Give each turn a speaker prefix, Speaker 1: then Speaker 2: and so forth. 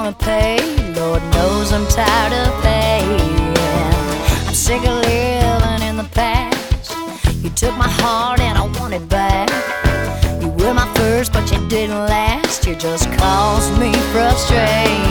Speaker 1: gonna pay. Lord knows I'm tired of paying. I'm sick of living in the past. You took my heart and I want it back. You were my first, but you didn't last. You just caused me frustration.